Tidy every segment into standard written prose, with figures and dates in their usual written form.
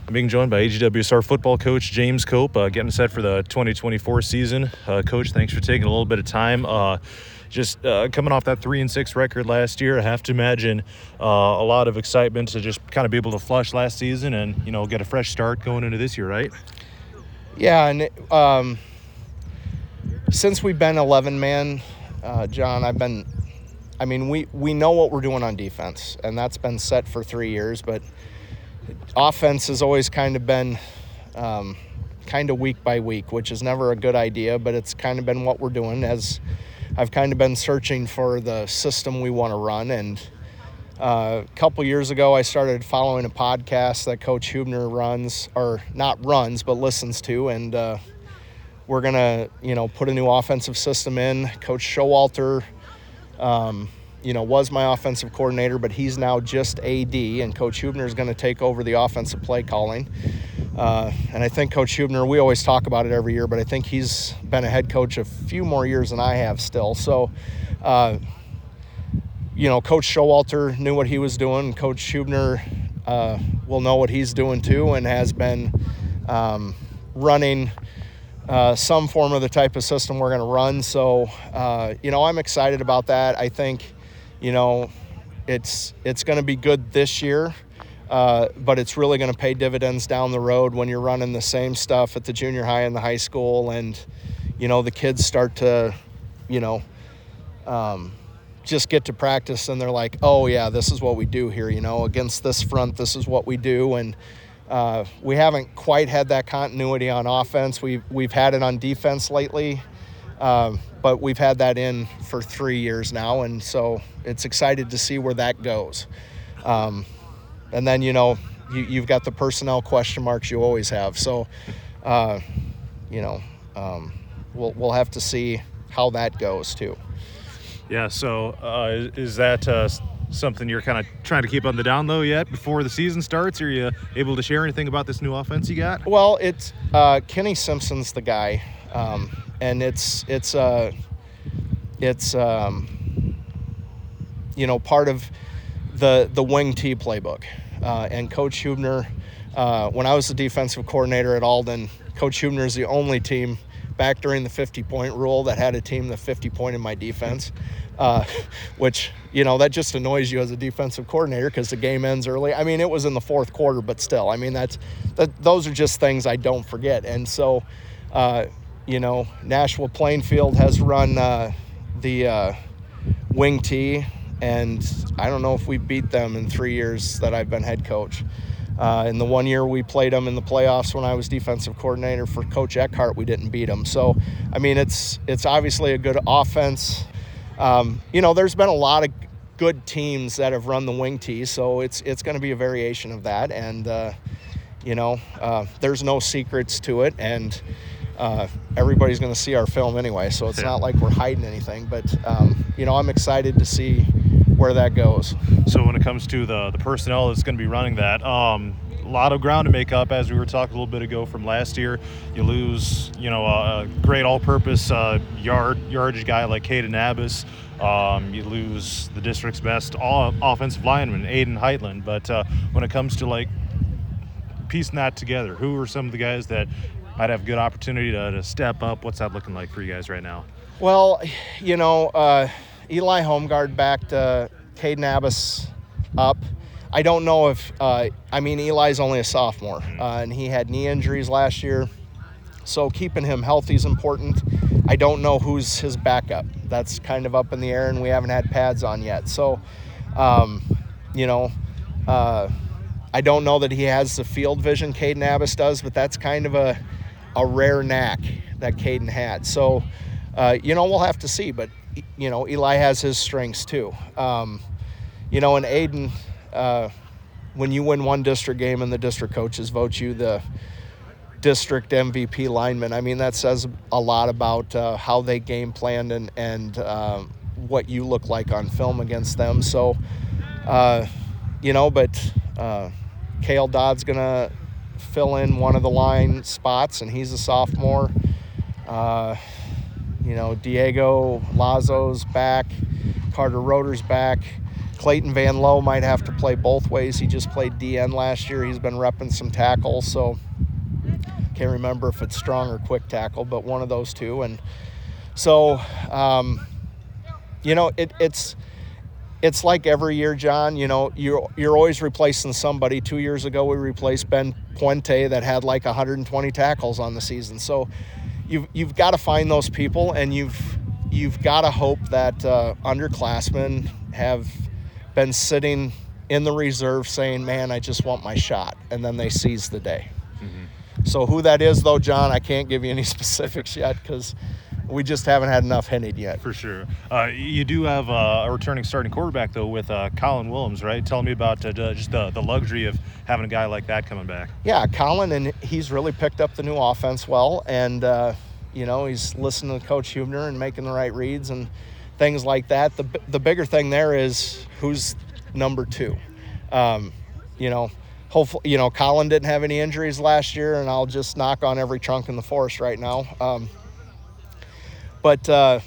I'm being joined by AGWSR football coach James Cope, getting set for the 2024 season. Coach, thanks for taking a little bit of time. Just coming off that 3-6 record last year, I have to imagine a lot of excitement to just kind of be able to flush last season and, get a fresh start going into this year, right? Yeah, and since we've been 11-man, John, we know what we're doing on defense, and that's been set for 3 years, but offense has always kind of been kind of week by week, which is never a good idea, but it's kind of been what we're doing as I've kind of been searching for the system we want to run. And a couple years ago, I started following a podcast that Coach Hubner runs, or not runs, but listens to, and we're going to, put a new offensive system in. Coach Showalter, was my offensive coordinator, but he's now just AD, and Coach Hubner is going to take over the offensive play calling. And I think Coach Hubner, we always talk about it every year, but I think he's been a head coach a few more years than I have still. So, Coach Showalter knew what he was doing. Coach Hubner will know what he's doing too, and has been running some form of the type of system we're going to run. So, I'm excited about that. I think, it's going to be good this year, but it's really going to pay dividends down the road when you're running the same stuff at the junior high and the high school, and, the kids start to, just get to practice and they're like, oh yeah, this is what we do here, against this front, this is what we do. And we haven't quite had that continuity on offense. We've had it on defense lately, but we've had that in for 3 years now, and so it's excited to see where that goes. And then, you've got the personnel question marks you always have. So, we'll have to see how that goes too. Yeah, so is that something you're kind of trying to keep on the down low yet before the season starts? Are you able to share anything about this new offense you got? Well, it's Kenny Simpson's the guy, and it's part of the wing T playbook. And Coach Hubner, when I was the defensive coordinator at Alden, Coach Hubner is the only team back during the 50-point rule that had a team that 50-point in my defense, which, that just annoys you as a defensive coordinator because the game ends early. I mean, it was in the fourth quarter, but still, those are just things I don't forget. And so, Nashua Plainfield has run the wing T, and I don't know if we beat them in 3 years that I've been head coach. In the 1 year we played them in the playoffs when I was defensive coordinator for Coach Eckhart, we didn't beat them. So, it's obviously a good offense. There's been a lot of good teams that have run the wing T, so it's going to be a variation of that. And, there's no secrets to it, and everybody's going to see our film anyway, so it's not like we're hiding anything. But, I'm excited to see where that goes. So when it comes to the personnel that's going to be running that, a lot of ground to make up, as we were talking a little bit ago from last year. You lose, a great all-purpose yardage guy like Caden Abbas. You lose the district's best offensive lineman, Aiden Heitland. But when it comes to, piecing that together, who are some of the guys that might have good opportunity to step up? What's that looking like for you guys right now? Well, Eli Homegaard backed Caden Abbas up. I don't know if Eli's only a sophomore, and he had knee injuries last year, so keeping him healthy is important. I don't know who's his backup. That's kind of up in the air, and we haven't had pads on yet. So, I don't know that he has the field vision Caden Abbas does, but that's kind of a rare knack that Caden had. So, we'll have to see, but Eli has his strengths too. And Aiden, when you win one district game and the district coaches vote you the district MVP lineman, that says a lot about how they game planned and what you look like on film against them. So, Cale Dodd's going to fill in one of the line spots, and he's a sophomore. Diego Lazo's back, Carter Roeder's back. Clayton Van Lowe might have to play both ways. He just played DN last year. He's been repping some tackles, so can't remember if it's strong or quick tackle, but one of those two. And so, it's like every year, John. You're always replacing somebody. 2 years ago, we replaced Ben Puente that had like 120 tackles on the season. So you've got to find those people, and you've got to hope that underclassmen have been sitting in the reserve saying, man, I just want my shot, and then they seize the day. Mm-hmm. So who that is, though, John, I can't give you any specifics yet because we just haven't had enough hinted yet. For sure. You do have a returning starting quarterback, though, with Colin Willems, right? Tell me about just the luxury of having a guy like that coming back. Yeah, Colin, and he's really picked up the new offense well, and he's listening to Coach Hubner and making the right reads and things like that. The bigger thing there is who's number two. Hopefully, Colin didn't have any injuries last year, and I'll just knock on every trunk in the forest right now. But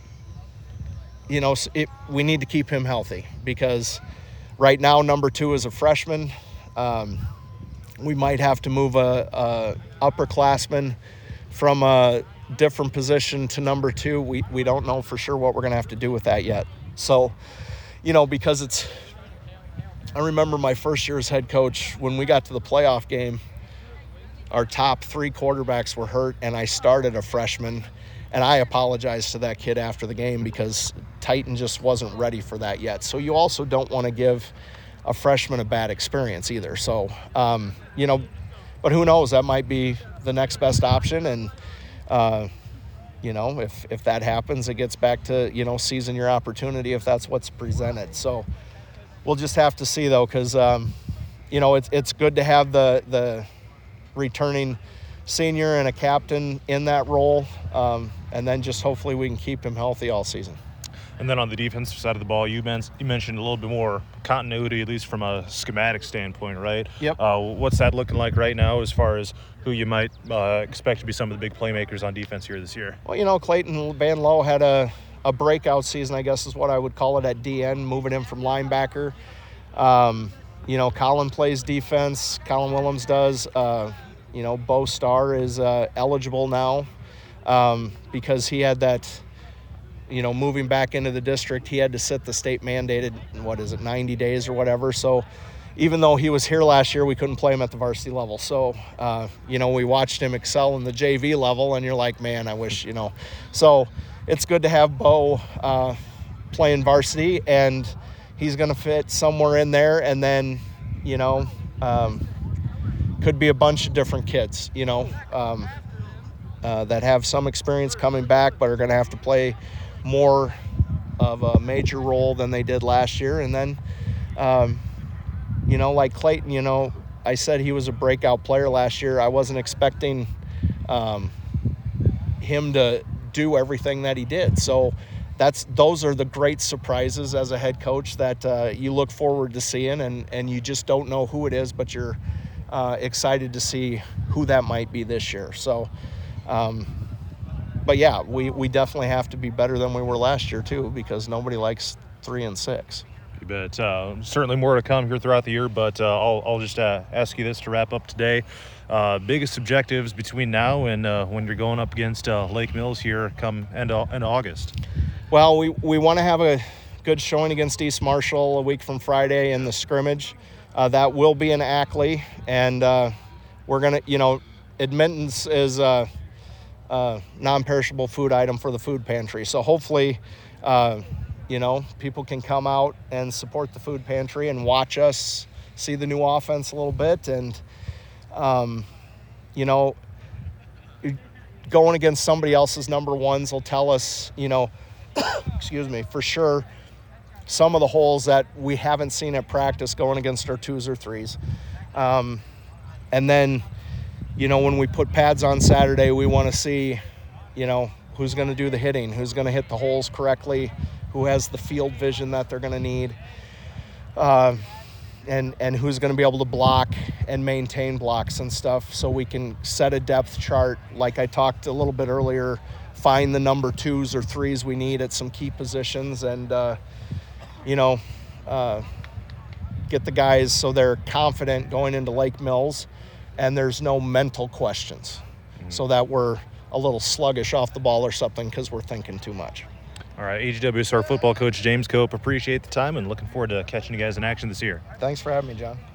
we need to keep him healthy because right now number two is a freshman. We might have to move a upperclassman from a different position to number two. We don't know for sure what we're going to have to do with that yet. So, because I remember my first year as head coach, when we got to the playoff game, our top three quarterbacks were hurt, and I started a freshman. And I apologized to that kid after the game because Titan just wasn't ready for that yet. So you also don't want to give a freshman a bad experience either. So, but who knows? That might be the next best option. And, if that happens, it gets back to, seizing your opportunity if that's what's presented. So we'll just have to see, though, because, it's good to have the returning senior and a captain in that role, and then just hopefully we can keep him healthy all season. And then on the defensive side of the ball, you mentioned a little bit more continuity, at least from a schematic standpoint, right? Yep. What's that looking like right now as far as who you might expect to be some of the big playmakers on defense here this year? Well, Clayton Van Lowe had a breakout season, I guess is what I would call it, at DN, moving him from linebacker. Colin plays defense. Colin Willems does. Bo Starr is eligible now because he had that, moving back into the district, he had to sit the state mandated, 90 days or whatever. So even though he was here last year, we couldn't play him at the varsity level. So, we watched him excel in the JV level, and you're like, man, I wish, So it's good to have Bo playing varsity, and he's going to fit somewhere in there. And then, could be a bunch of different kids, that have some experience coming back but are going to have to play more of a major role than they did last year. And then, like Clayton, I said he was a breakout player last year. I wasn't expecting him to do everything that he did. So those are the great surprises as a head coach that you look forward to seeing, and you just don't know who it is, but you're excited to see who that might be this year. So, but yeah, we definitely have to be better than we were last year too, because nobody likes 3 and 6. You bet. Certainly more to come here throughout the year, but I'll just ask you this to wrap up today. Biggest objectives between now and when you're going up against Lake Mills here come end August? Well, we want to have a good showing against East Marshall a week from Friday in the scrimmage. That will be in Ackley, and we're going to, admittance is a non-perishable food item for the food pantry. So hopefully, people can come out and support the food pantry and watch us see the new offense a little bit. And, going against somebody else's number ones will tell us, excuse me, for sure, some of the holes that we haven't seen at practice going against our 2s or 3s. And then, when we put pads on Saturday, we want to see, who's going to do the hitting, who's going to hit the holes correctly, who has the field vision that they're going to need, and who's going to be able to block and maintain blocks and stuff, so we can set a depth chart, like I talked a little bit earlier, find the number 2s or 3s we need at some key positions, and get the guys so they're confident going into Lake Mills, and there's no mental questions, so that we're a little sluggish off the ball or something because we're thinking too much. All right, AGWSR football coach James Cope, appreciate the time and looking forward to catching you guys in action this year. Thanks for having me, John.